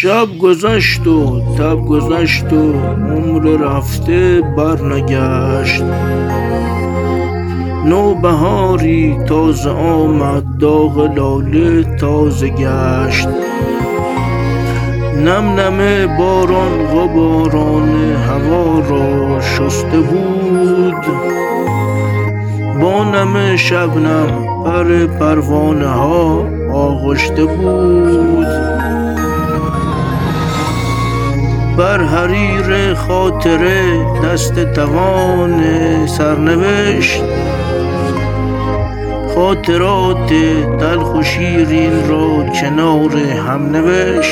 شب گذشت و تب گذشت و عمر رفته برنگشت. نوبهاری تازه آمد، داغ لاله تازه گشت. نم نم باران غباران هوا را شسته بود، با نم شبنم پر پروانه ها آغشته بود. بر حریر خاطره دست توان سرنوشت، خاطرات تلخ و شیرین را کنار هم نوشت.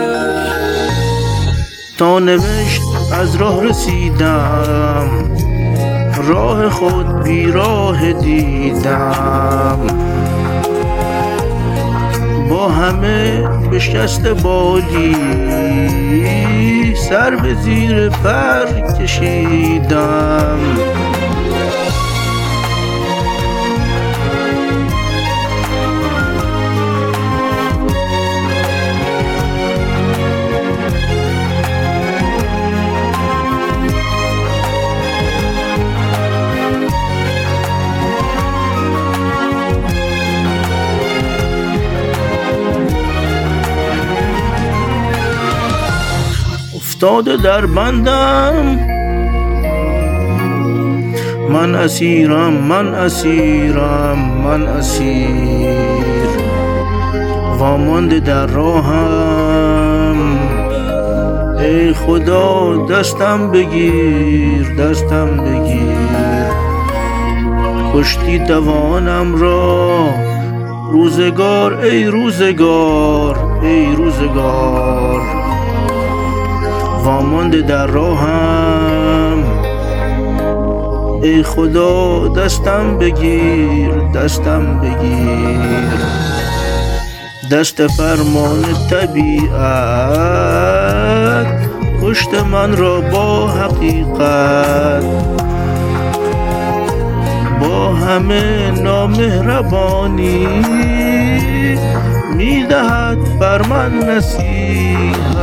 تا نوشت از راه رسیدم، راه خود بی راه دیدم. با همه به شکست بادی سر به زیر پر کشیدم. افتاده در بندم، من اسیرم، من اسیرم، من اسیر. وامانده در راهم، ای خدا دستم بگیر، دستم بگیر. کشتی توانم را روزگار، ای روزگار، ای روزگار. وامانده در راهم، ای خدا دستم بگیر، دستم بگیر. دست فرمان طبیعت کشت من را با حقیقت. با همه نامهربانی میدهد بر من نصیحت.